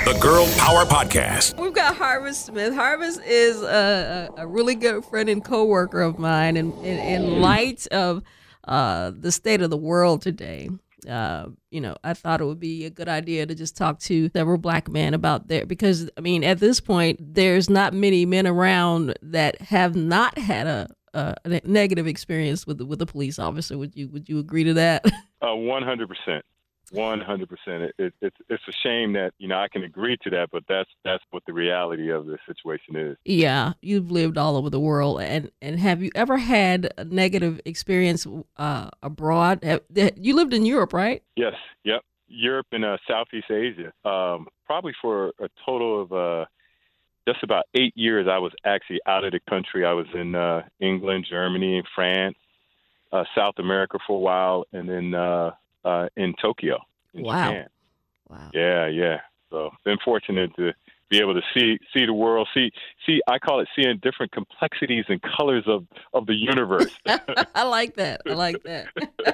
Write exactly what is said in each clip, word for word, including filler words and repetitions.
The Girl Power Podcast. We've got Harvest Smith. Harvest is a, a, a really good friend and coworker of mine. And in, in light of uh, the state of the world today, uh, you know, I thought it would be a good idea to just talk to several black men about their, because, I mean, at this point, there's not many men around that have not had a, a, a negative experience with, with a police officer. Would you, would you agree to that? Uh, one hundred percent. One hundred percent. It, it, it's it's a shame that, you know, I can agree to that, but that's that's what the reality of the situation is. Yeah, you've lived all over the world, and, and have you ever had a negative experience uh, abroad? Have, you lived in Europe, right? Yes. Yep. Europe and uh, Southeast Asia. Um, probably for a total of uh, just about eight years, I was actually out of the country. I was in uh, England, Germany, France, uh, South America for a while, and then. Uh, Uh, in Tokyo, in wow. Japan. Wow. Yeah, yeah. So been fortunate to be able to see see the world, see see. I call it seeing different complexities and colors of, of the universe. I like that. I like that.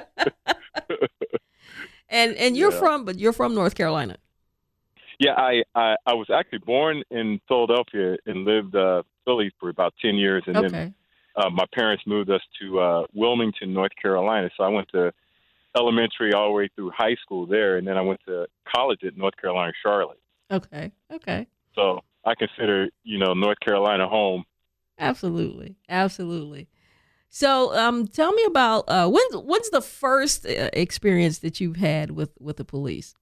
and and you're yeah. from, but you're from North Carolina. Yeah, I, I, I was actually born in Philadelphia and lived uh, Philly for about ten years, and okay. then uh, my parents moved us to uh, Wilmington, North Carolina. So I went to elementary all the way through high school there, and then I went to college at North Carolina, Charlotte. Okay, okay. So I consider, you know, North Carolina home. Absolutely, absolutely. So um, tell me about, uh, when, when's the first uh, experience that you've had with, with the police?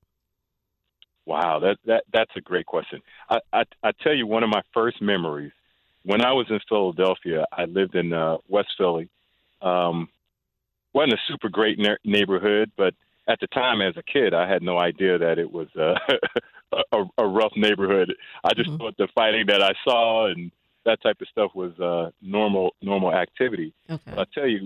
Wow, that, that that's a great question. I, I, I tell you, one of my first memories, when I was in Philadelphia, I lived in uh, West Philly. Um Wasn't a super great ne- neighborhood, but at the time as a kid, I had no idea that it was uh, a, a rough neighborhood. I just mm-hmm. thought the fighting that I saw and that type of stuff was uh, normal normal activity. Okay. But I tell you,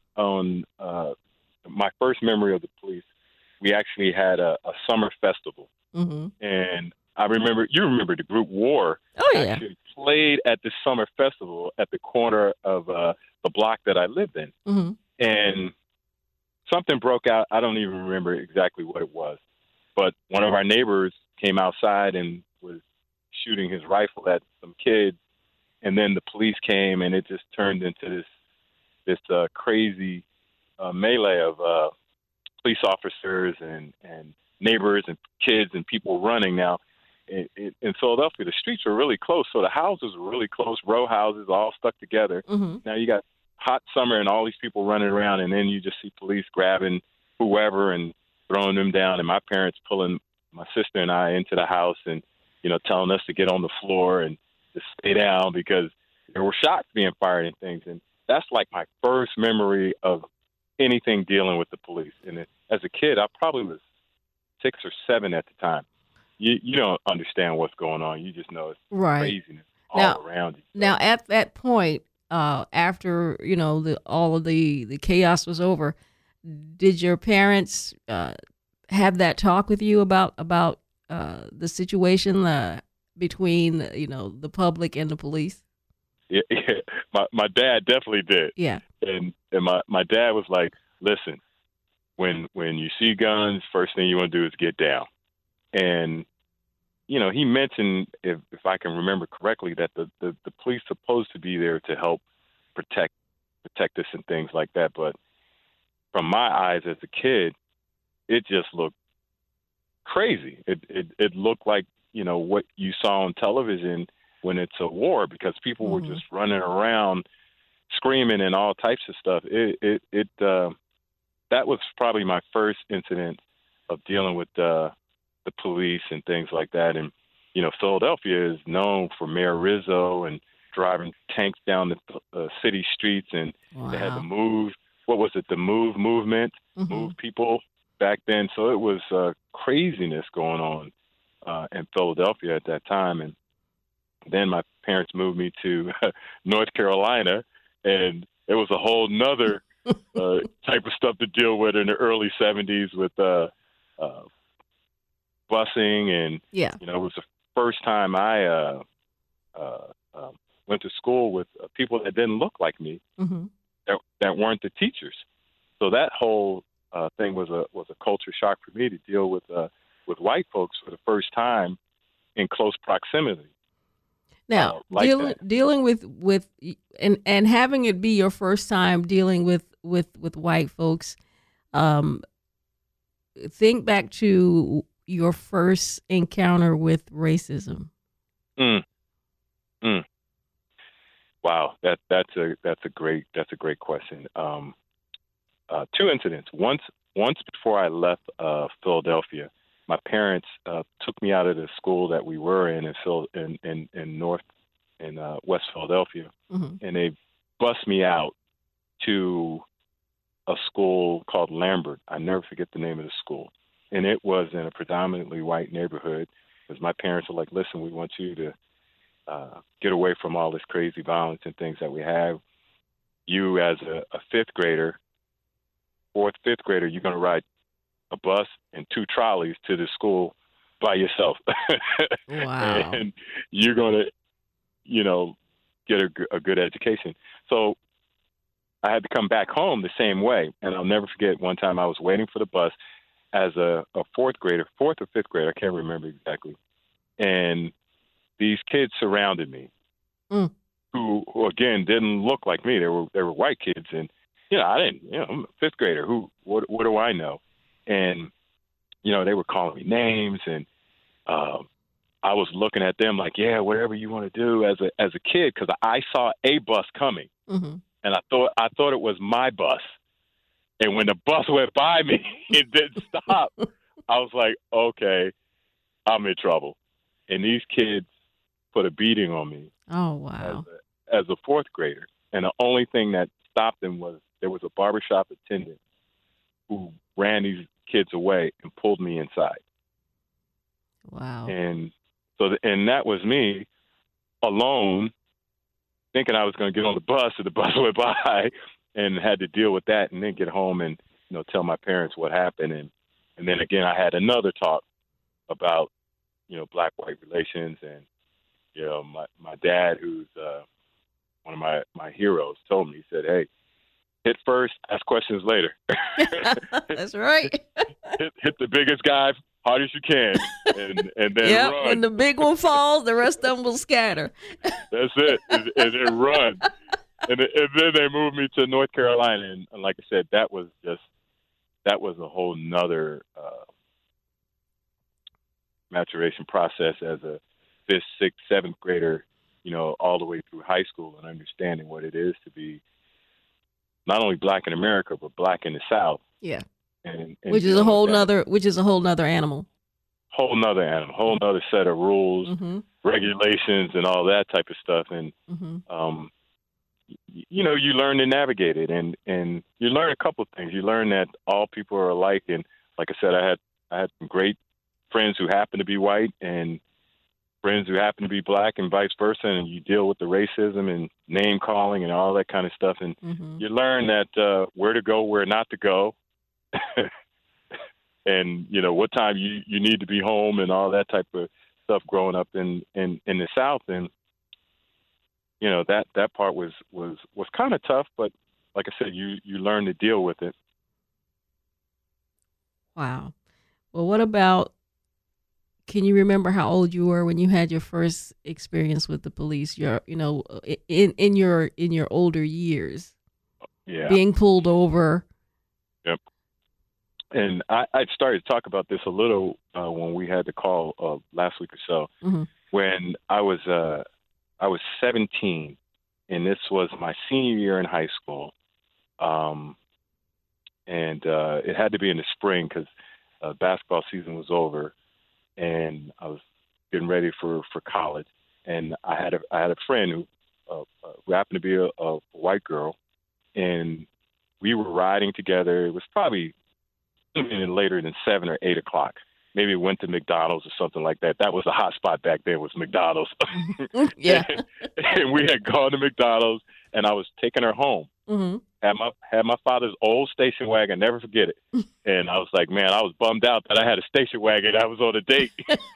on uh, my first memory of the police, we actually had a, a summer festival. Mm-hmm. And I remember, you remember the group War oh, yeah. actually played at the summer festival at the corner of uh, the block that I lived in. Mm-hmm. And something broke out. I don't even remember exactly what it was. But one of our neighbors came outside and was shooting his rifle at some kids. And then the police came, and it just turned into this this uh, crazy uh, melee of uh, police officers and, and neighbors and kids and people running. Now, in, in Philadelphia, the streets were really close. So the houses were really close, row houses all stuck together. Mm-hmm. Now you got hot summer and all these people running around, and then you just see police grabbing whoever and throwing them down, and my parents pulling my sister and I into the house and, you know, telling us to get on the floor and to stay down because there were shots being fired and things. And that's like my first memory of anything dealing with the police. And it, as a kid, I probably was six or seven at the time. You you don't understand what's going on. You just know it's right. craziness all now, around you. Now, at that point, Uh, after, you know, the, all of the, the chaos was over, did your parents uh, have that talk with you about about uh, the situation uh, between, you know, the public and the police? Yeah, yeah. My my dad definitely did. Yeah. And and my, my dad was like, listen, when when you see guns, first thing you want to do is get down. And you know, he mentioned, if, if I can remember correctly, that the, the, the police supposed to be there to help protect protect us and things like that. But from my eyes as a kid, it just looked crazy. It, it it looked like, you know, what you saw on television when it's a war, because people mm-hmm. were just running around screaming and all types of stuff. It it, it uh, that was probably my first incident of dealing with uh, the police and things like that. And, you know, Philadelphia is known for Mayor Rizzo and driving tanks down the uh, city streets. And wow. they had to move, what was it, the MOVE movement, mm-hmm. move people back then. So it was uh, craziness going on uh, in Philadelphia at that time. And then my parents moved me to North Carolina, and it was a whole nother uh, type of stuff to deal with in the early seventies with uh, uh, busing. And, yeah. you know, it was the first time I uh, uh, uh, went to school with uh, people that didn't look like me, mm-hmm. that, that weren't the teachers. So that whole uh, thing was a was a culture shock for me, to deal with uh, with white folks for the first time in close proximity. Now, uh, like dealing that. dealing with with and and having it be your first time dealing with with with white folks. Um, think back to your first encounter with racism. Mm, mm. Wow, that that's a that's a great that's a great question. Um, uh, two incidents. Once once before I left uh, Philadelphia, my parents uh, took me out of the school that we were in in Phil in in, in North in uh, West Philadelphia, Mm-hmm. and they bussed me out to a school called Lambert. I never forget the name of the school, and it was in a predominantly white neighborhood. Because my parents were like, "Listen, we want you to uh, get away from all this crazy violence and things that we have. You, as a, a fifth grader, fourth, fifth grader, you're going to ride a bus and two trolleys to the school by yourself. Wow. And you're going to, you know, get a, a good education." So I had to come back home the same way. And I'll never forget one time I was waiting for the bus as a, a fourth grader, fourth or fifth grader, I can't remember exactly. And these kids surrounded me, Mm. who, who again didn't look like me. They were they were white kids, and you know I didn't. You know, I'm a fifth grader. Who what what do I know? And you know they were calling me names, and um, I was looking at them like, yeah, whatever you want to do as a as a kid, because I saw a bus coming, Mm-hmm. and I thought I thought it was my bus. And when the bus went by me, it didn't stop. I was like, okay, I'm in trouble. And these kids put a beating on me Oh as wow. a, as a fourth grader. And the only thing that stopped them was there was a barbershop attendant who ran these kids away and pulled me inside. Wow. And so, the, and that was me alone, thinking I was going to get on the bus, and the bus went by, and had to deal with that, and then get home and you know tell my parents what happened. And and then again, I had another talk about you know black-white relations, and you know my my dad, who's uh, one of my my heroes, told me, he said, "Hey, hit first, ask questions later." That's right. hit, hit the biggest guy hard as you can, and and then Yep. run. When the big one falls, the rest of them will scatter. That's it, and, and then run. And, and then they moved me to North Carolina, and, and like I said, that was just that was a whole nother uh, maturation process as a fifth, sixth, seventh grader, you know, all the way through high school, and understanding what it is to be not only black in America but black in the South. Yeah. And, and Which is a dealing with whole that. nother. Which is a whole nother animal. whole nother animal, whole nother set of rules, Mm-hmm. regulations, and all that type of stuff. And Mm-hmm. um, y- you know, you learn to navigate it, and and you learn a couple of things. You learn that all people are alike, and like I said, I had I had some great friends who happen to be white, and friends who happen to be black, and vice versa. And you deal with the racism and name calling and all that kind of stuff, and Mm-hmm. you learn that uh, where to go, where not to go. And you know what time you, you need to be home, and all that type of stuff growing up in, in, in the South. And you know that, that part was, was, was kind of tough, but like I said, you, you learn to deal with it. Wow. Well, what about? Can you remember how old you were when you had your first experience with the police? Your, you know, in in your in your older years, Yeah. being pulled over. Yep. And I, I started to talk about this a little uh, when we had the call uh, last week or so. Mm-hmm. When I was uh, I was seventeen, and this was my senior year in high school, um, and uh, it had to be in the spring because uh, basketball season was over, and I was getting ready for, for college. And I had a I had a friend who uh, uh, who happened to be a, a white girl, and we were riding together. It was probably later than seven or eight o'clock. Maybe went to McDonald's or something like that. That was the hot spot back then, was McDonald's. Yeah. and, and we had gone to McDonald's, and I was taking her home. Mm-hmm. Had my had my father's old station wagon, never forget it. And I was like, man, I was bummed out that I had a station wagon. I was on a date.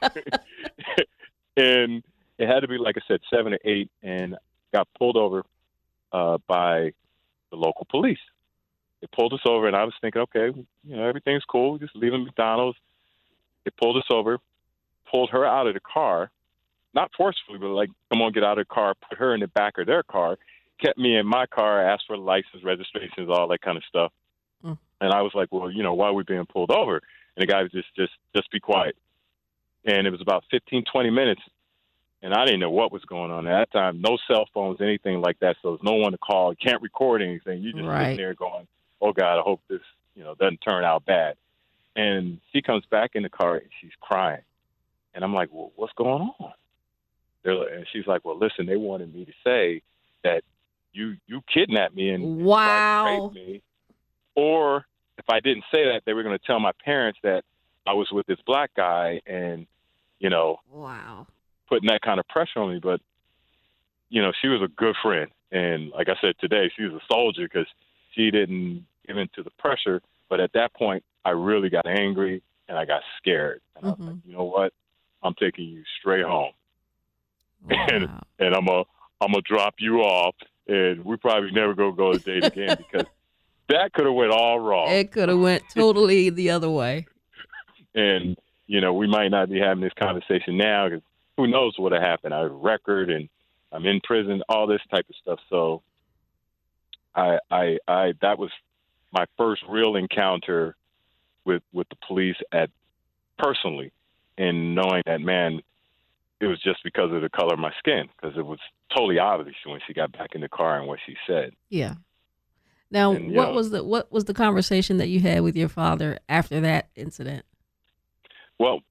And it had to be, like I said, seven or eight, and got pulled over uh, by the local police. They pulled us over, and I was thinking, okay, you know, everything's cool. Just leaving McDonald's. They pulled us over, pulled her out of the car, not forcefully, but like, come on, get out of the car, put her in the back of their car, kept me in my car, asked for license, registrations, all that kind of stuff. Mm. And I was like, well, you know, why are we being pulled over? And the guy was just, just, just be quiet. And it was about fifteen, twenty minutes. And I didn't know what was going on at that time. No cell phones, anything like that. So there's no one to call. You can't record anything. You're just right. sitting there going, oh, God, I hope this, you know, doesn't turn out bad. And she comes back in the car and she's crying. And I'm like, well, what's going on? They're like, and she's like, well, listen, they wanted me to say that you you kidnapped me and wow. tried to rape me. Or if I didn't say that, they were going to tell my parents that I was with this black guy and, you know, wow. putting that kind of pressure on me. But, you know, she was a good friend. And like I said today, she was a soldier because she didn't give in to the pressure. But at that point, I really got angry and I got scared. And mm-hmm. I was like, you know what? I'm taking you straight home. Wow. And and I'm a I'm gonna drop you off, and we probably never gonna go to date again because that could have went all wrong. It could have went totally the other way. And you know, we might not be having this conversation now because who knows what would have happened? I have a record, and I'm in prison, all this type of stuff. So, I I I that was my first real encounter with with the police at personally, and knowing that, man, it was just because of the color of my skin, because it was totally obvious when she got back in the car and what she said. Yeah. Now, and, what know, was the what was the conversation that you had with your father after that incident? Well,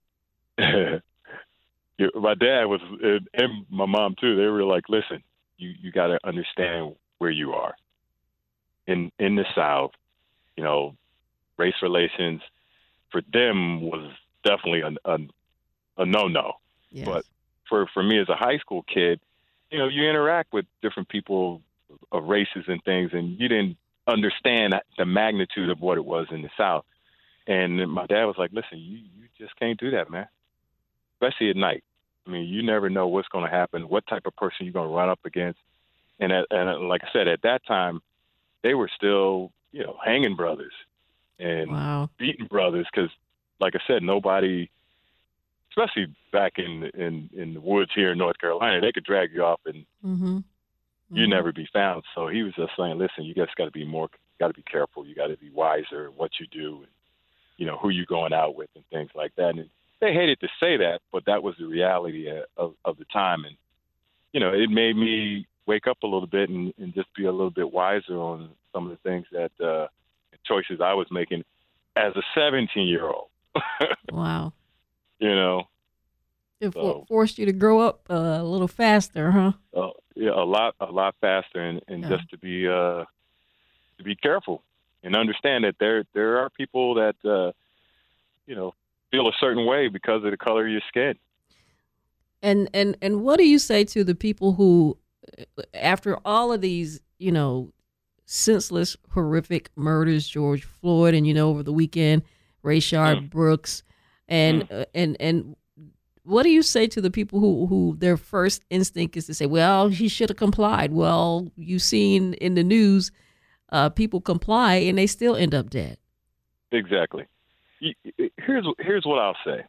my dad was, and my mom too. They were like, "Listen, you you got to understand where you are in in the South. You know, race relations for them was definitely a a, a no-no. Yes. But for for me as a high school kid, you know, you interact with different people of races and things, and you didn't understand the magnitude of what it was in the South. And my dad was like, listen, you, you just can't do that, man, especially at night. I mean, you never know what's going to happen, what type of person you're going to run up against. And, at, and like I said, at that time, they were still, you know, hanging brothers and wow. beating brothers because, like I said, nobody, especially back in, in, in the woods here in North Carolina, they could drag you off and mm-hmm. you'd mm-hmm. never be found. So he was just saying, listen, you just got to be more, got to be careful. You got to be wiser in what you do and, you know, who you're going out with and things like that. And they hated to say that, but that was the reality of, of the time. And, you know, it made me wake up a little bit and, and just be a little bit wiser on some of the things that, uh, choices I was making as a seventeen-year-old. Wow. You know. It so, forced you to grow up uh, a little faster, huh? Uh, yeah, a lot, a lot faster, and, and yeah. just to be, uh, to be careful and understand that there, there are people that, uh, you know, feel a certain way because of the color of your skin. And and and what do you say to the people who, after all of these, you know, senseless, horrific murders, George Floyd, and you know, over the weekend, Rayshard mm. Brooks, and mm. uh, and and. What do you say to the people who, who their first instinct is to say, well, he should have complied? Well, you've seen in the news uh, people comply and they still end up dead. Exactly. Here's here's what I'll say.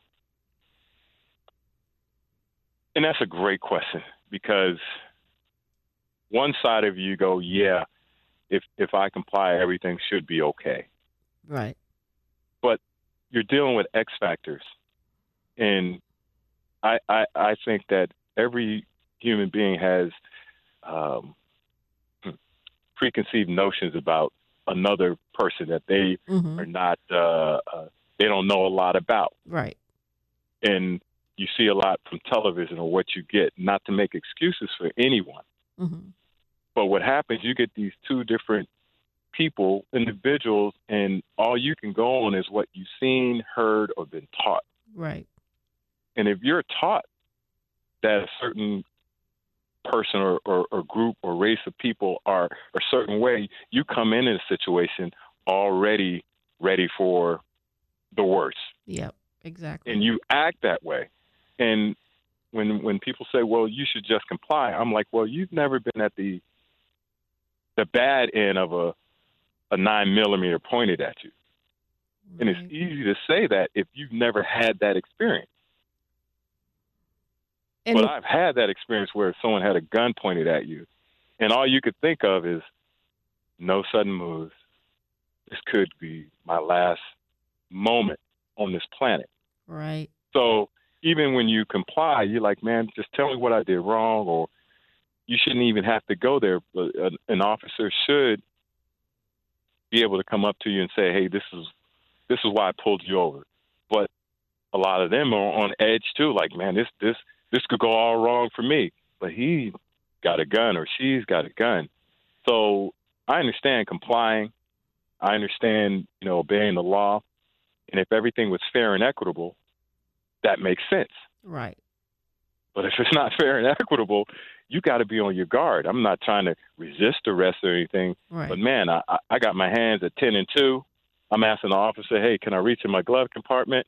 And that's a great question because one side of you go, yeah, if if I comply, everything should be okay. Right. But you're dealing with X factors. And I, I, I think that every human being has um, preconceived notions about another person that they mm-hmm. are not, uh, uh, they don't know a lot about. Right. And you see a lot from television or what you get, not to make excuses for anyone. Mm-hmm. But what happens, you get these two different people, individuals, and all you can go on is what you've seen, heard, or been taught. Right. And if you're taught that a certain person or, or, or group or race of people are a certain way, you come in in a situation already ready for the worst. Yep, exactly. And you act that way. And when when people say, well, you should just comply, I'm like, well, you've never been at the the bad end of a, a nine millimeter pointed at you. Right. And it's easy to say that if you've never had that experience. And But I've had that experience where someone had a gun pointed at you, and all you could think of is no sudden moves. This could be my last moment on this planet. right, So even when you comply, you're like, man, just tell me what I did wrong, or you shouldn't even have to go there. But an an officer should be able to come up to you and say, hey, this is this is why I pulled you over. But a lot of them are on edge too, like, man, this this this could go all wrong for me. But he got a gun or she's got a gun. So I understand complying. I understand, you know, obeying the law. And if everything was fair and equitable, that makes sense. right, But if it's not fair and equitable, you got to be on your guard. I'm not trying to resist arrest or anything. right. But, man, I, I got my hands at ten and two. I'm asking the officer, hey, can I reach in my glove compartment?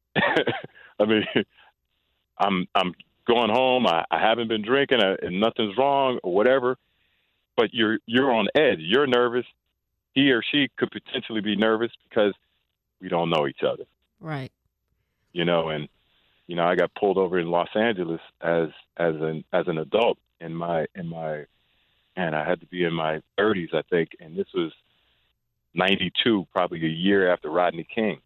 I mean, I'm I'm going home. I, I haven't been drinking, I, and nothing's wrong or whatever. But you're you're on edge. You're nervous. He or she could potentially be nervous because we don't know each other, Right. you know. And you know, I got pulled over in Los Angeles as as an as an adult in my in my, and I had to be in my thirties, I think, and this was ninety-two, probably a year after Rodney King.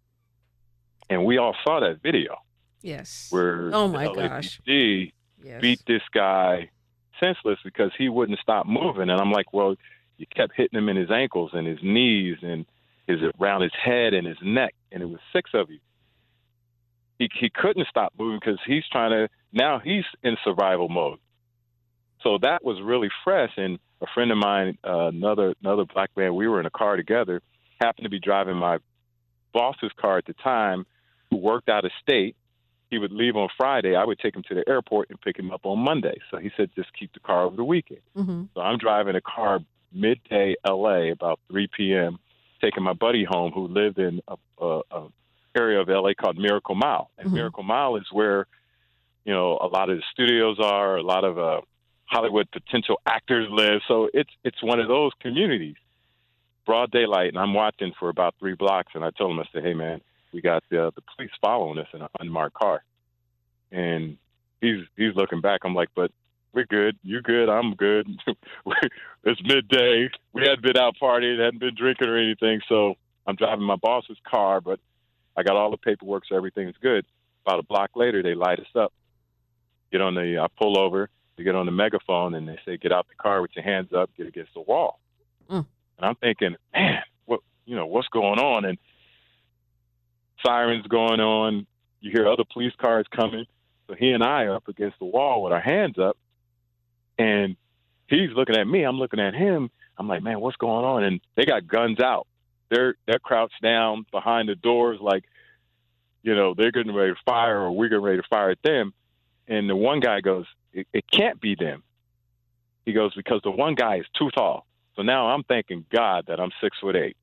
And we all saw that video Yes. where Oh my the gosh. L A P D Yes. beat this guy senseless because he wouldn't stop moving. And I'm like, well, you kept hitting him in his ankles and his knees and his around his head and his neck, and it was six of you. He he couldn't stop moving because he's trying to, now he's in survival mode. So that was really fresh. And a friend of mine, uh, another another black man, we were in a car together, happened to be driving my boss's car at the time, who worked out of state. He would leave on Friday. I would take him to the airport and pick him up on Monday. So he said, just keep the car over the weekend. Mm-hmm. So I'm driving a car midday L A about three p.m., taking my buddy home who lived in a, a, a area of L A called Miracle Mile. And Mhm. Miracle Mile is where, you know, a lot of the studios are, a lot of uh, Hollywood potential actors live. So it's it's one of those communities, broad daylight. And I'm watching for about three blocks. And I told him, I said, hey, man, we got the, the police following us in an unmarked car. And he's he's looking back. I'm like, but we're good. You're good. I'm good. It's midday. We hadn't been out partying, hadn't been drinking or anything. So I'm driving my boss's car, but I got all the paperwork, so everything's good. About a block later, they light us up. Get on the, I pull over, they get on the megaphone, and they say, get out the car with your hands up, get against the wall. Mm. And I'm thinking, man, what, you know, what's going on? And sirens going on. You hear other police cars coming. So he and I are up against the wall with our hands up. And he's looking at me. I'm looking at him. I'm like, man, what's going on? And they got guns out. They're they're crouched down behind the doors, like, you know, they're getting ready to fire, or we're getting ready to fire at them. And the one guy goes, it, it can't be them. He goes, because the one guy is too tall. So now I'm thanking God that I'm six foot eight.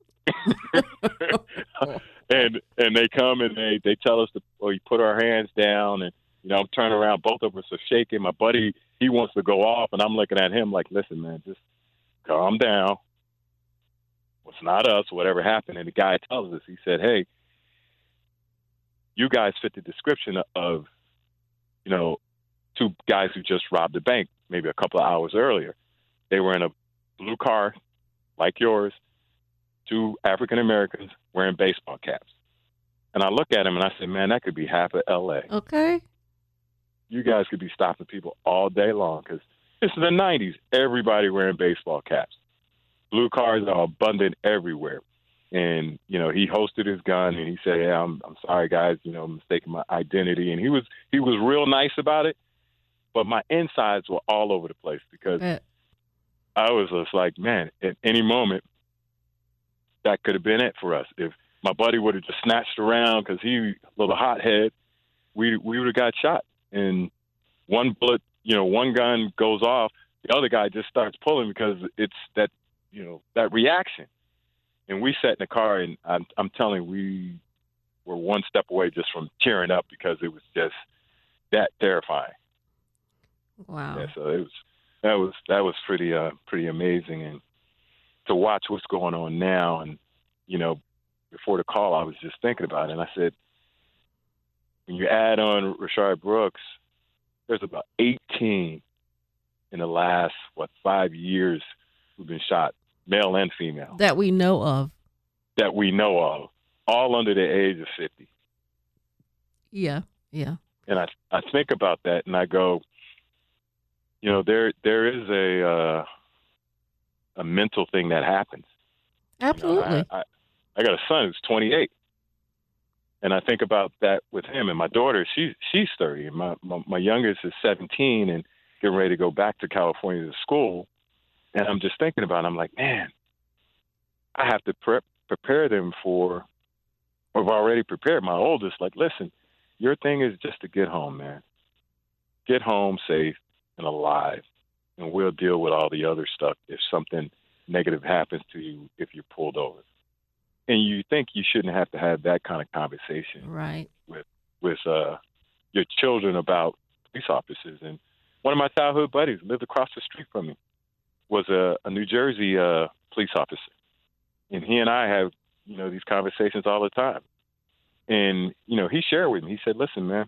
and and they come and they, they tell us to, well, you put our hands down, and you know, I'm turning around, both of us are shaking. My buddy, he wants to go off, and I'm looking at him like, listen, man, just calm down. It's not us, whatever happened. And the guy tells us, he said, hey, you guys fit the description of, you know, two guys who just robbed a bank maybe a couple of hours earlier. They were in a blue car like yours, two African Americans wearing baseball caps. And I look at him and I said, man, that could be half of L A. Okay. You guys could be stopping people all day long because this is the nineties. Everybody wearing baseball caps. Blue cars are abundant everywhere. And, you know, he hosted his gun and he said, yeah, I'm, I'm sorry, guys, you know, I'm mistaking my identity. And he was he was real nice about it. But my insides were all over the place because Bet. I was just like, man, at any moment, that could have been it for us. If my buddy would have just snatched around because he a little hothead, we we would have got shot. And one bullet, you know, one gun goes off, the other guy just starts pulling because it's that, you know, that reaction. And we sat in the car, and I'm, I'm telling you, we were one step away just from tearing up because it was just that terrifying. Wow. Yeah, so it was that was that was pretty uh pretty amazing, and to watch what's going on now. And you know, before the call, I was just thinking about it, and I said, when you add on Rayshard Brooks, there's about eighteen in the last, what, five years who've been shot, male and female. That we know of. That we know of, all under the age of fifty. Yeah, yeah. And I I think about that and I go, you know, there there is a uh, a mental thing that happens. Absolutely. You know, I, I, I got a son who's twenty-eight. And I think about that with him. And my daughter, she's she's thirty. And my, my, my youngest is seventeen and getting ready to go back to California to school. And I'm just thinking about it. I'm like, man, I have to prep, prepare them for, or I've already prepared my oldest. Like, listen, your thing is just to get home, man. Get home safe and alive. And we'll deal with all the other stuff if something negative happens to you if you're pulled over. And you think you shouldn't have to have that kind of conversation right. with with uh, your children about police officers. And one of my childhood buddies lived across the street from me, was a, a New Jersey uh, police officer. And he and I have, you know, these conversations all the time. And, you know, he shared with me, he said, listen, man,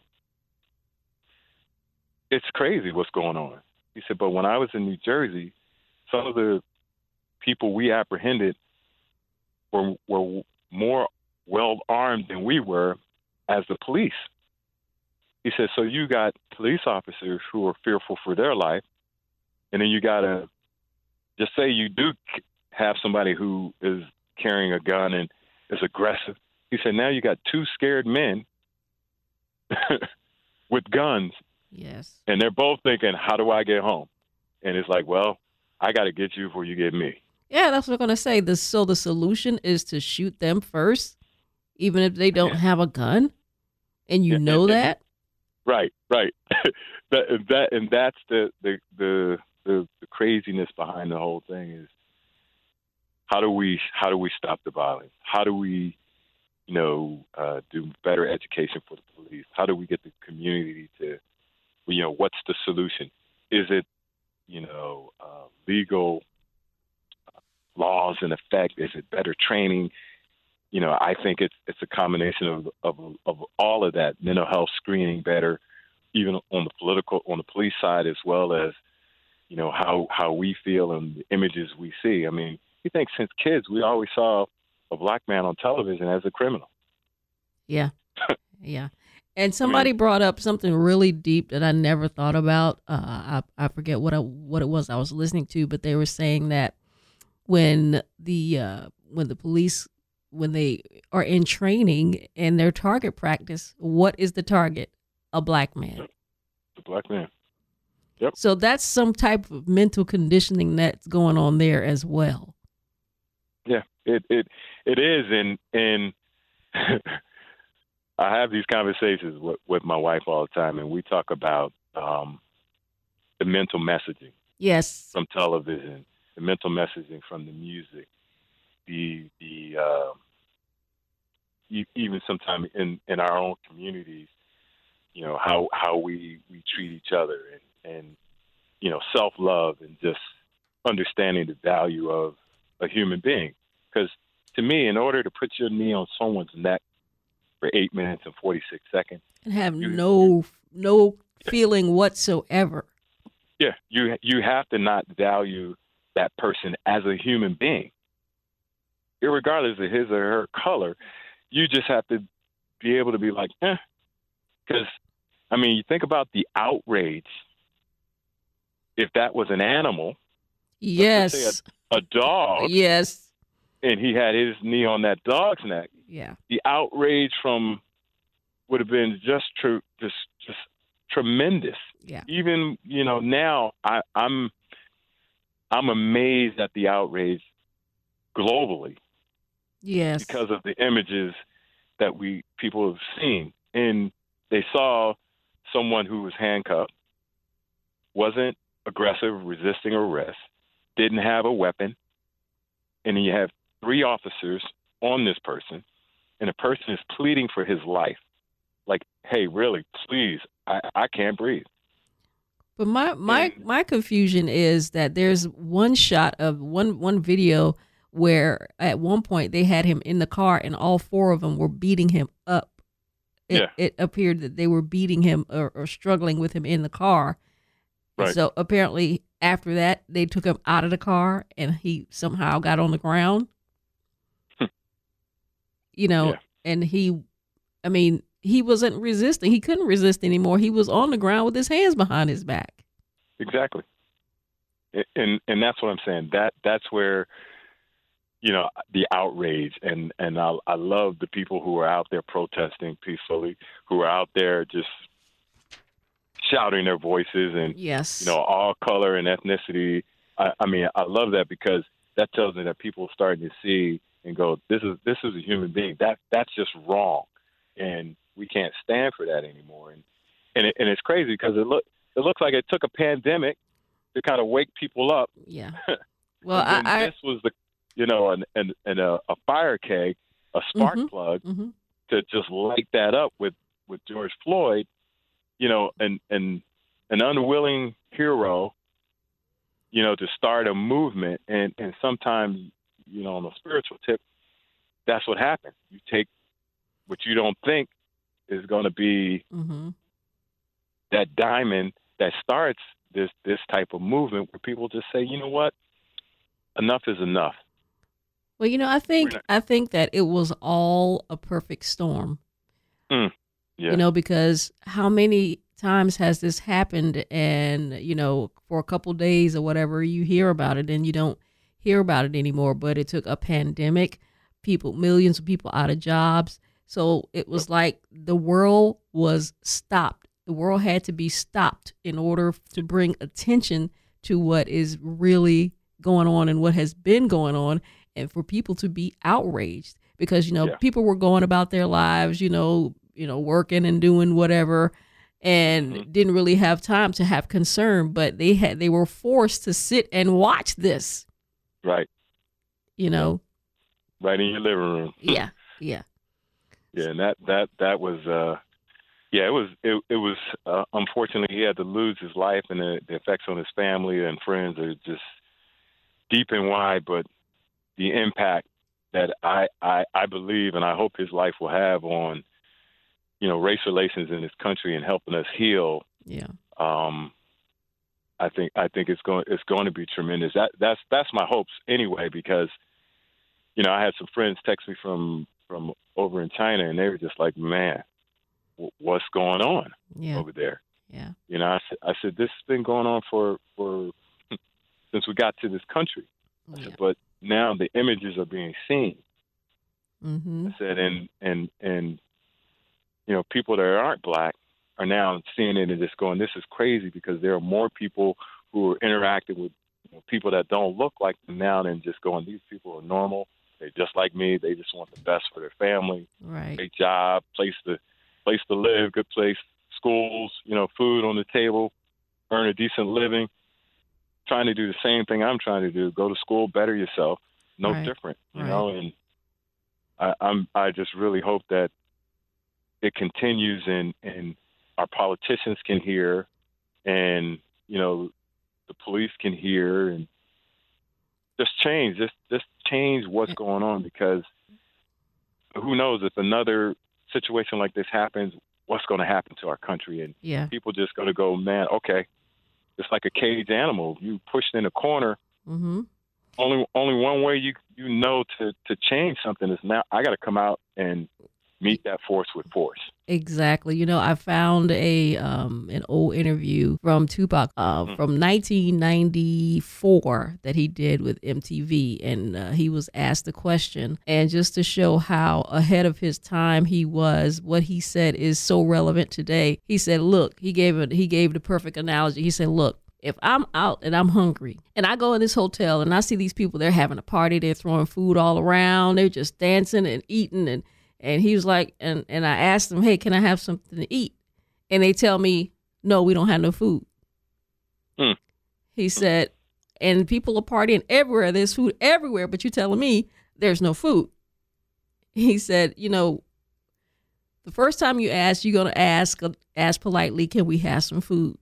it's crazy what's going on. He said, but when I was in New Jersey, some of the people we apprehended were, were more well-armed than we were as the police. He said, so you got police officers who are fearful for their life, and then you got to, just say you do have somebody who is carrying a gun and is aggressive. He said, now you got two scared men with guns. Yes. And they're both thinking, how do I get home? And it's like, well, I got to get you before you get me. Yeah, that's what I'm going to say. The, so the solution is to shoot them first, even if they don't yeah. have a gun, and you know that. Right, right. that that and that's the the, the the the craziness behind the whole thing is how do we how do we stop the violence? How do we, you know, uh, do better education for the police? How do we get the community to, you know, what's the solution? Is it, you know, uh, legal laws in effect? Is it better training? You know, I think it's it's a combination of, of of all of that. Mental health screening better, even on the political, on the police side, as well as, you know, how how we feel and the images we see. I mean, you think since kids we always saw a black man on television as a criminal. Yeah, yeah. And somebody I mean, brought up something really deep that I never thought about. Uh, I I forget what I, what it was I was listening to, but they were saying that when the uh, when the police when they are in training and their target practice, what is the target? A black man. A black man. Yep. So that's some type of mental conditioning that's going on there as well. Yeah, it it it is, and and I have these conversations with, with my wife all the time, and we talk about um, the mental messaging. Yes. From television, the mental messaging from the music, the the uh, even sometimes in, in our own communities, you know, how how we, we treat each other and, and you know, self-love and just understanding the value of a human being. Because to me, in order to put your knee on someone's neck for eight minutes and forty-six seconds. And have you, no no feeling whatsoever. Yeah, you you have to not value that person as a human being. Irregardless of his or her color, you just have to be able to be like, eh. Because, I mean, you think about the outrage if that was an animal. Yes. A, a dog. Yes. And he had his knee on that dog's neck. Yeah. The outrage from would have been just true, just just tremendous. Yeah. Even, you know, now I, I'm I'm amazed at the outrage globally. Yes. Because of the images that we people have seen. And they saw someone who was handcuffed, wasn't aggressive, resisting arrest, didn't have a weapon, and then you have three officers on this person, and the person is pleading for his life. Like, hey, really, please, I, I can't breathe. But my my, my confusion is that there's one shot of one one video where at one point they had him in the car and all four of them were beating him up it, Yeah. it appeared that they were beating him or, or struggling with him in the car. And Right. so apparently after that, they took him out of the car and he somehow got on the ground. You know, Yeah. and he, I mean, he wasn't resisting. He couldn't resist anymore. He was on the ground with his hands behind his back. Exactly. And and that's what I'm saying. That that's where, you know, the outrage and and I, I love the people who are out there protesting peacefully, who are out there just shouting their voices and Yes. you know all color and ethnicity. I, I mean, I love that because that tells me that people are starting to see and go, this is this is a human being. That that's just wrong, and we can't stand for that anymore. And and, it, and it's crazy because it look it looks like it took a pandemic to kind of wake people up. Yeah. Well, and then I, I this was the, you know, an, an, an a, a fire keg, a spark Mhm. plug mhm. to just light that up with, with George Floyd, you know, and, and an unwilling hero, you know, to start a movement. And, and sometimes, you know, on a spiritual tip, that's what happens. You take what you don't think is going to be Mhm. that diamond that starts this this type of movement where people just say, you know what, enough is enough. Well, you know, I think not- I think that it was all a perfect storm. Mm, yeah, You know, because how many times has this happened and, you know, for a couple days or whatever, you hear about it and you don't hear about it anymore. But it took a pandemic, people, millions of people out of jobs. So it was like the world was stopped. The world had to be stopped in order to bring attention to what is really going on and what has been going on, and for people to be outraged because, you know, Yeah. people were going about their lives, you know, you know, working and doing whatever, and Mhm. didn't really have time to have concern, but they had, they were forced to sit and watch this, right, you know? right in your living room. Yeah. Yeah. Yeah, and that that that was, uh, yeah, it was it it was uh, unfortunately he had to lose his life, and the, the effects on his family and friends are just deep and wide. But the impact that I I, I believe and I hope his life will have on, you know, race relations in this country and helping us heal. Yeah. Um, I think I think it's going it's going to be tremendous. That that's that's my hopes anyway, because you know I had some friends text me from from over in China, and they were just like, "Man, w- what's going on Yeah. over there?" Yeah. You know, I said, I said this has been going on for for since we got to this country. I Yeah. said, but now the images are being seen. Mm-hmm. I said, and and and you know, people that aren't black are now seeing it and just going, "This is crazy," because there are more people who are interacting with you know, people that don't look like them now, than just going, "These people are normal. They're just like me. They just want the best for their family, Right. great job, place to place to live, good place, schools, you know, food on the table, earn a decent living." Trying to do the same thing I'm trying to do: go to school, better yourself. No Right. different, you Right. know. And I, I'm I just really hope that it continues, and and our politicians can hear, and you know, the police can hear, and just change, just just change what's going on, because who knows if another situation like this happens, what's going to happen to our country, and Yeah. people just going to go, man, okay, it's like a caged animal. You pushed in a corner. Mm-hmm. Only only one way you you know to to change something is now I got to come out and meet that force with force. Exactly. You know, I found a um an old interview from Tupac uh, Mm. from nineteen ninety-four that he did with M T V, and uh, he was asked a question, and just to show how ahead of his time he was, what he said is so relevant today. He said, "Look," he gave it. He gave the perfect analogy. He said, "Look, if I'm out and I'm hungry and I go in this hotel and I see these people, they're having a party, they're throwing food all around, they're just dancing and eating." And, and he was like, and, and I asked them, "Hey, can I have something to eat?" And they tell me, "No, we don't have no food." Hmm. He said, and people are partying everywhere. There's food everywhere, but you're telling me there's no food. He said, you know, the first time you ask, you're going to ask, ask politely, "Can we have some food?"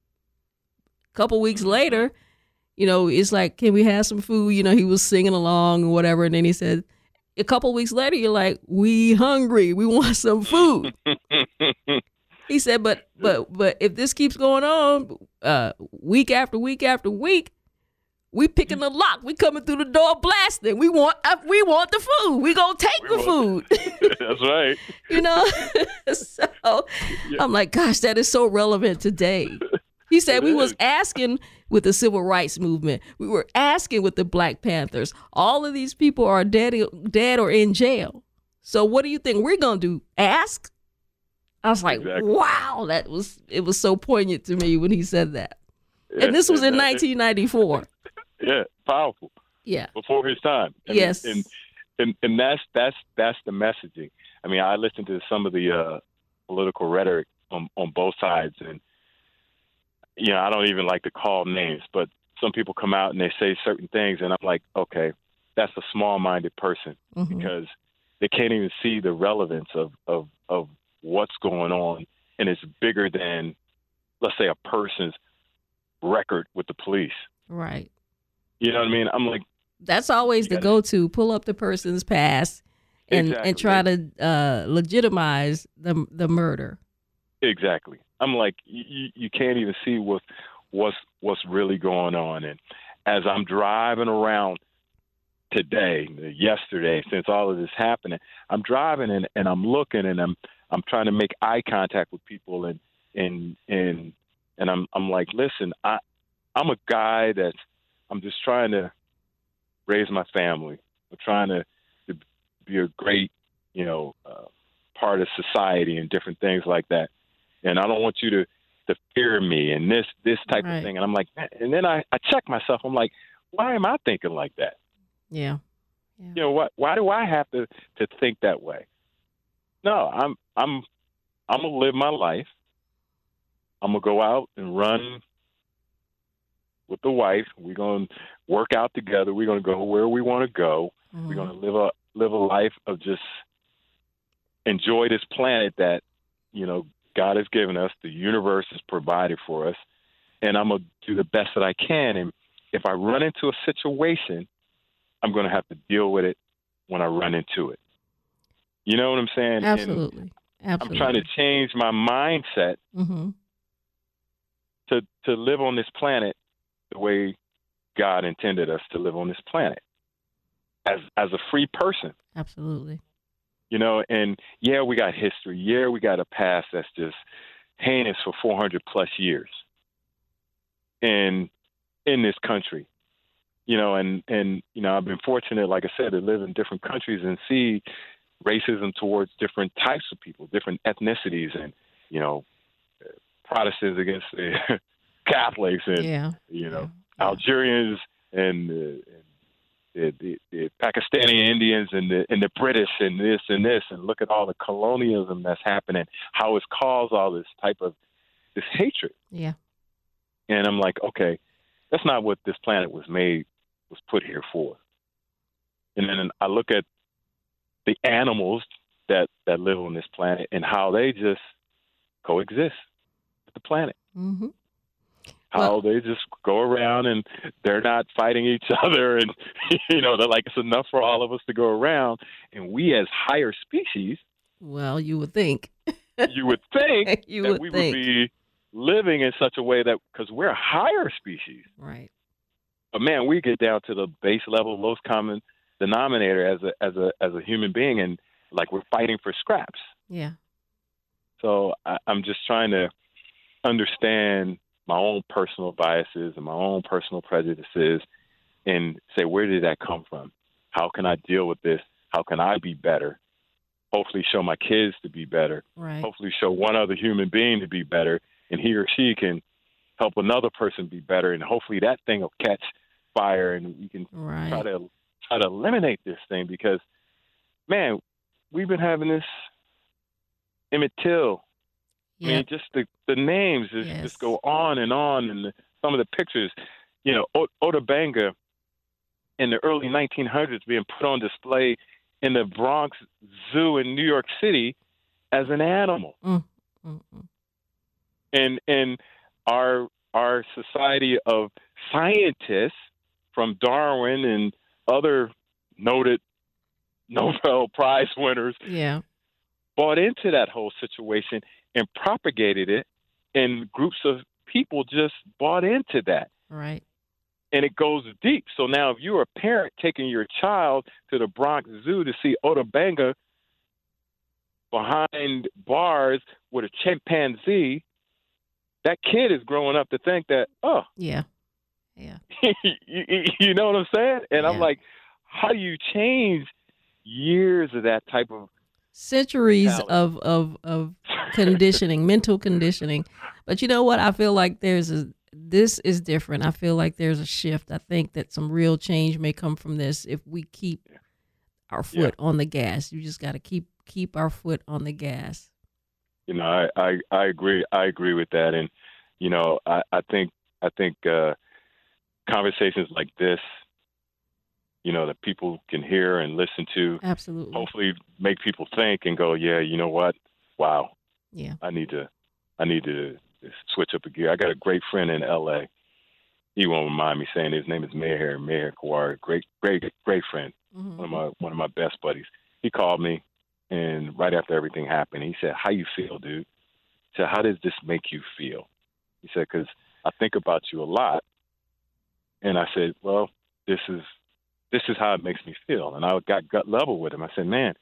Couple weeks later, you know, it's like, "Can we have some food?" You know, he was singing along or whatever. And then he said, a couple weeks later, you're like, we hungry. We want some food. He said, but but but if this keeps going on, uh, week after week after week, we picking the lock. We coming through the door blasting. We want uh, we want the food. We gonna take we the food. That's right. You know. So yeah. I'm like, gosh, that is so relevant today. He said it we is. was asking with the civil rights movement. We were asking with the Black Panthers. All of these people are dead, dead or in jail. So what do you think we're gonna do? Ask? I was like, exactly. Wow, that was it was so poignant to me when he said that. Yeah, and this was in nineteen ninety-four. Yeah, powerful. Yeah, before his time. I yes, mean, and, and and that's that's that's the messaging. I mean, I listened to some of the uh, political rhetoric on on both sides, and you know, I don't even like to call names, but some people come out and they say certain things, and I'm like, okay, that's a small-minded person mm-hmm. because they can't even see the relevance of of of what's going on, and it's bigger than, let's say, a person's record with the police. Right. You know what I mean? I'm like, that's always the go-to. Pull up the person's past and exactly. and try to uh, legitimize the the murder. Exactly. I'm like, you, you can't even see what what's what's really going on. And as I'm driving around today, yesterday, since all of this happening, I'm driving and, and I'm looking and I'm I'm trying to make eye contact with people and and and and I'm I'm like, listen, I I'm a guy that's I'm just trying to raise my family. I'm trying to, to be a great, you know, uh, part of society and different things like that. And I don't want you to, to fear me and this this type right. of thing. And I'm like, and then I, I check myself. I'm like, why am I thinking like that? Yeah. yeah. You know what? Why do I have to, to think that way? No, I'm I'm I'm gonna live my life. I'm gonna go out and run with the wife. We're gonna work out together. We're gonna go where we want to go. Mm-hmm. We're gonna live a live a life of just enjoy this planet that, you know, God has given us. The universe has provided for us, and I'm gonna do the best that I can. And if I run into a situation, I'm gonna have to deal with it when I run into it. You know what I'm saying? Absolutely. And Absolutely. I'm trying to change my mindset mm-hmm. to to live on this planet the way God intended us to live on this planet as as a free person. Absolutely. You know, and yeah, we got history. Yeah, we got a past that's just heinous for four hundred plus years in in this country. You know, and, and, you know, I've been fortunate, like I said, to live in different countries and see racism towards different types of people, different ethnicities, and, you know, Protestants against the Catholics and, yeah. you know, yeah. Algerians and, uh, and the, the, the Pakistani Indians and the, and the British and this and this. And look at all the colonialism that's happening, how it's caused all this type of this hatred. Yeah. And I'm like, okay, that's not what this planet was made, was put here for. And then I look at the animals that, that live on this planet and how they just coexist with the planet. Mm-hmm. How well, they just go around and they're not fighting each other. And, you know, they're like, it's enough for all of us to go around. And we as higher species. Well, you would think. you would think you that would we think. would be living in such a way that, because we're a higher species. Right. But man, we get down to the base level, lowest common denominator as a as a as a human being, and like we're fighting for scraps. Yeah. So I, I'm just trying to understand my own personal biases and my own personal prejudices, and say, where did that come from? How can I deal with this? How can I be better? Hopefully, show my kids to be better. Right. Hopefully, show one other human being to be better, and he or she can help another person be better, and hopefully that thing will catch fire, and we can right. try to try to eliminate this thing. Because, man, we've been having this Emmett Till. Yep. I mean, just the, the names just, yes. just go on and on, and the, some of the pictures, you know, o- Ota Benga in the early nineteen hundreds being put on display in the Bronx Zoo in New York City as an animal. Mm. Mm-mm. And and our our society of scientists from Darwin and other noted Nobel Prize winners Yeah. bought into that whole situation and propagated it, and groups of people just bought into that. Right. And it goes deep. So now if you're a parent taking your child to the Bronx Zoo to see Ota Benga behind bars with a chimpanzee, that kid is growing up to think that, oh, Yeah. Yeah. you, you know what I'm saying? And I'm Yeah. like, how do you change years of that type of Centuries talent? of, of, of conditioning, mental conditioning. But you know what? I feel like there's a, this is different. I feel like there's a shift. I think that some real change may come from this if we keep our foot on the gas. You just got to keep keep our foot on the gas. You know, I, I, I agree. I agree with that. And, you know, I, I think, I think, uh, conversations like this, you know, that people can hear and listen to, Absolutely. hopefully make people think and go, yeah, you know what? Wow. Yeah. I need to, I need to switch up a gear. I got a great friend in L A. He won't mind me saying his name is Maher, Maher Kawari. Great, great, great friend. Mm-hmm. One of my, one of my best buddies. He called me, and right after everything happened, he said, how you feel, dude? He said, how does this make you feel? He said, because I think about you a lot. And I said, well, this is this is how it makes me feel. And I got gut level with him. I said, man,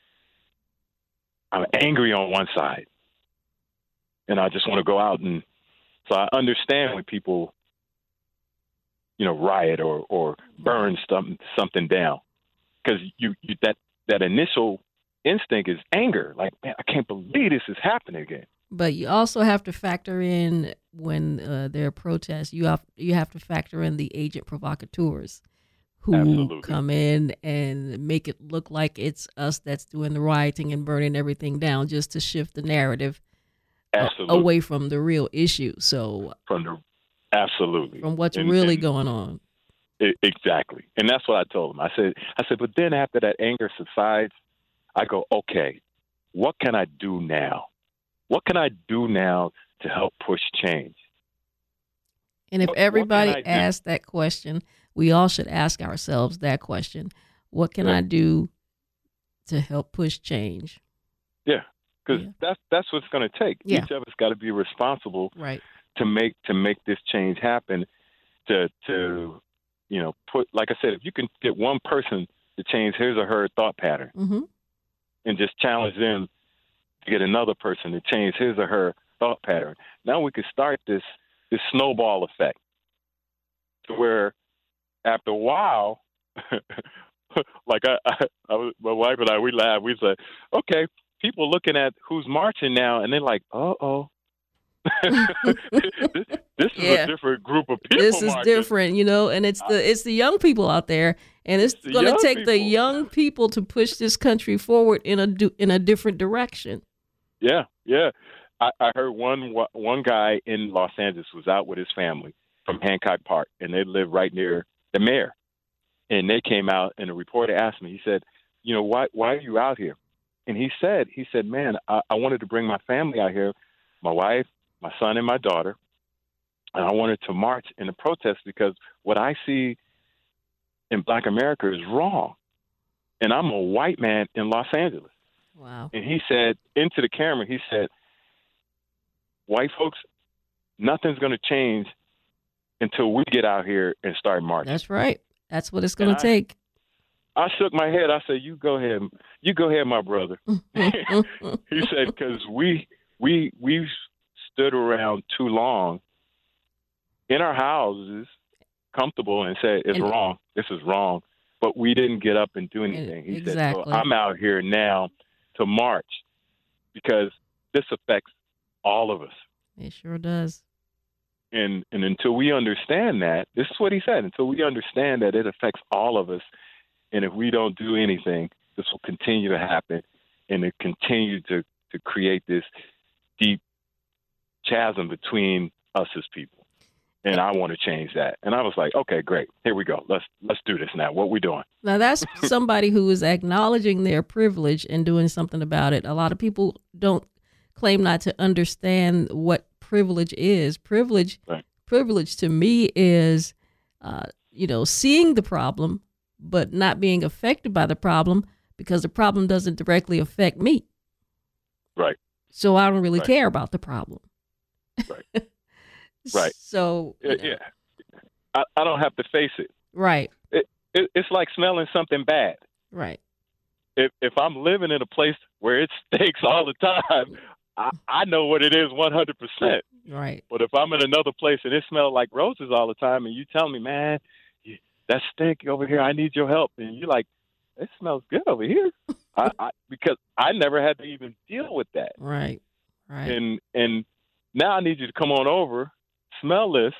I'm angry on one side, and I just want to go out. And so I understand when people, you know, riot or, or burn something something down, because you, you that that initial instinct is anger. Like, man, I can't believe this is happening again. But you also have to factor in when uh, there are protests. You have you have to factor in the agent provocateurs who Absolutely. come in and make it look like it's us that's doing the rioting and burning everything down just to shift the narrative uh, Absolutely. away from the real issue. So From the absolutely from what's And- really and- going on. E- Exactly. And that's what I told him. I said, I said, but then after that anger subsides, I go, okay, what can I do now? What can I do now to help push change? And if What- what can everybody I do? asks that question, we all should ask ourselves that question. What can Yeah. I do to help push change? Yeah, because Yeah. that's that's what it's going to take. Yeah. Each of us got to be responsible Right. to make to make this change happen. To to you know put like I said, if you can get one person to change his or her thought pattern Mm-hmm. and just challenge them to get another person to change his or her thought pattern, now we could start this this snowball effect to where after a while, like I, I, I was, my wife and I, we laugh. We say, okay, people looking at who's marching now, and they're like, uh oh. this, this is Yeah. a different group of people. This is marching. different, you know, and it's the it's the young people out there, and it's It's the going to young take the people. young people to push this country forward in a du- in a different direction. Yeah, yeah. I, I heard one one guy in Los Angeles was out with his family from Hancock Park, and they live right near the mayor. And they came out, and a reporter asked me. He said, "You know, why why are you out here?" And he said, "He said, man, I, I wanted to bring my family out here, my wife, my son, and my daughter, and I wanted to march in the protest because what I see in Black America is wrong, and I'm a white man in Los Angeles." Wow. And he said into the camera, he said, white folks, nothing's going to change until we get out here and start marching. That's right. That's what it's going And to I- take. I shook my head. I said, you go ahead. You go ahead, my brother. He said, because we, we, we've stood around too long in our houses, comfortable, and said, it's And- wrong. This is wrong. But we didn't get up and do anything. He said, Exactly. so I'm out here now to march because this affects all of us. It sure does. And and until we understand that, this is what he said, until we understand that it affects all of us, and if we don't do anything, this will continue to happen, and it continue to, to create this deep chasm between us as people. And I want to change that. And I was like, okay, great. Here we go. Let's let's do this now. What we doing? Now, that's somebody who is acknowledging their privilege and doing something about it. A lot of people don't claim not to understand what privilege is. Privilege, Right. privilege to me is, uh, you know, seeing the problem, but not being affected by the problem because the problem doesn't directly affect me. Right. So I don't really Right. care about the problem. Right. Right. So, you Yeah, know, yeah. I, I don't have to face it. right, It, it. It's like smelling something bad. right, If if I'm living in a place where it stinks all the time, I, I know what it is one hundred percent. right. But if I'm in another place and it smells like roses all the time, and you tell me, man, you, that stink over here, I need your help, and you're like, it smells good over here, I, I, because I never had to even deal with that, Right, right. and and now I need you to come on over, smell this,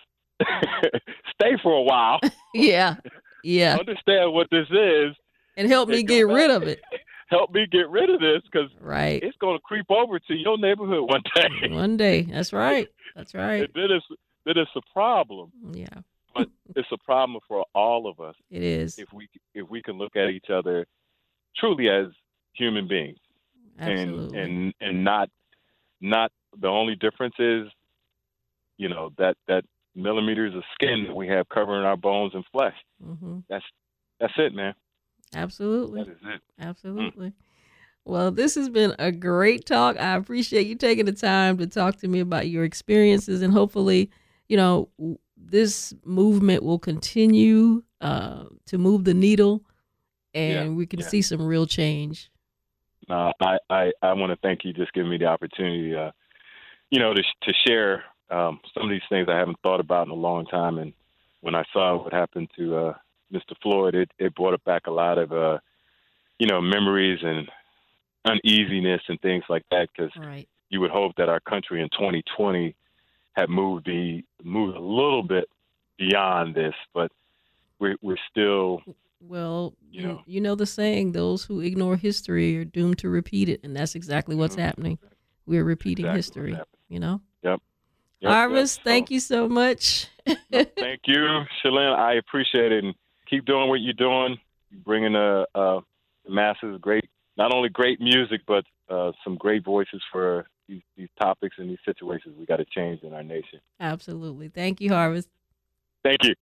stay for a while, Yeah, yeah. understand what this is, And help me and go get back. rid of it. Help me get rid of this, because Right. it's going to creep over to your neighborhood one day. One day. That's right. That's right. And then it's then it's a problem. Yeah, But it's a problem for all of us it is. if we if we can look at each other truly as human beings, Absolutely. and and and not not the only difference is, you know, that that millimeters of skin that we have covering our bones and flesh. hmm That's that's it, man. Absolutely. That is it. Absolutely. Well, this has been a great talk. I appreciate you taking the time to talk to me about your experiences, and hopefully, you know, w- this movement will continue uh, to move the needle, and Yeah, we can yeah. see some real change. Uh, I I, I want to thank you just giving me the opportunity, uh, you know, to to share um, some of these things I haven't thought about in a long time. And when I saw what happened to uh, Mister Floyd, it, it brought back a lot of, uh, you know, memories and uneasiness and things like that. Because Right. you would hope that our country in twenty twenty had moved the moved a little bit beyond this, but we're we're still, Well, you you, know. you know the saying, those who ignore history are doomed to repeat it. And that's exactly what's Mhm. happening. We're repeating Exactly what's history, happening. you know? Yep. Yep, Harvest, yep. thank So, you so much. thank you, Shalyn. I appreciate it, and keep doing what you're doing, bringing uh, uh, the masses great, not only great music, but uh, some great voices for these, these topics and these situations we got to change in our nation. Absolutely. Thank you, Harvest. Thank you.